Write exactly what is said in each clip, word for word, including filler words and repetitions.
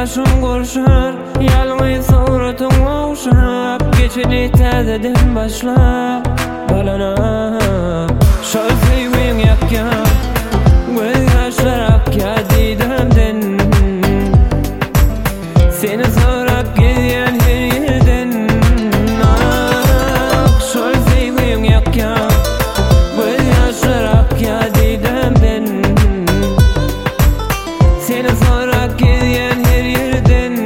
daşım gorşar, yalnız suratın oğşap, geçeni täzeden başlap balanap. Şol sevgiň ýakýar, göz ýaşlar akýar didemden. Seni sorap gezýän her ýerden, ah, şol sevgiň ýakýar, göz ýaşlar akýar didemden. Seni sorap gezýän her ýerden.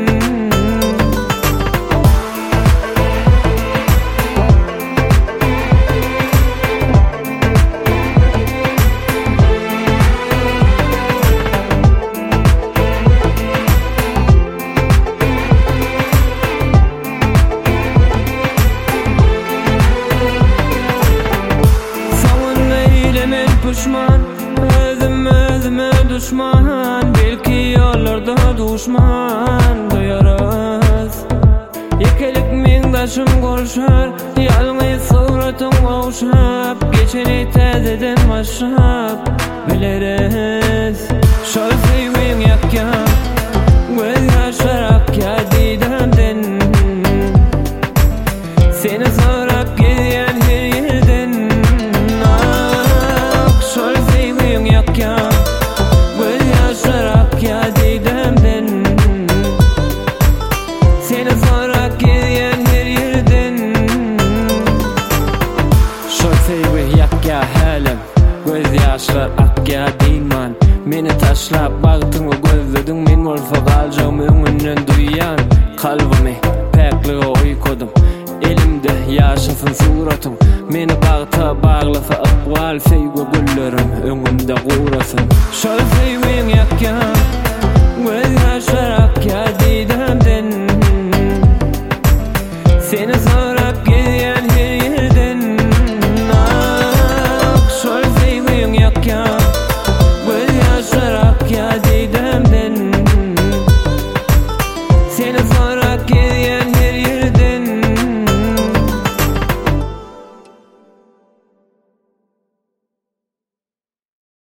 Düşman, özüm özüme düşman, belki yollarda düşman duyarız. Yekelik min daşım gorşar, yalnız suratın oğşap, geçeni täzeden başlap bileriz. Şol sevgiň ýakýar, göz ýaşlar akýar didemden. Seni sorap gezýän her ýerden, şol sevgiň ýakýar, göz ýaşlar akýar didemden. Seni sorap gezýän her ýerden. Şol sevgiň ýakýar helim, göz ýaşlar akýar diýman. Meni taşlap bagtyňy gözlediň, men bolsa galjam öňünden duýýan. Kalbymy päklige oýkodum, elimde ýaşasyn suratyň. Meni bagta baglasa aqwal sevgi güllerim öňümde gurasyn. Şol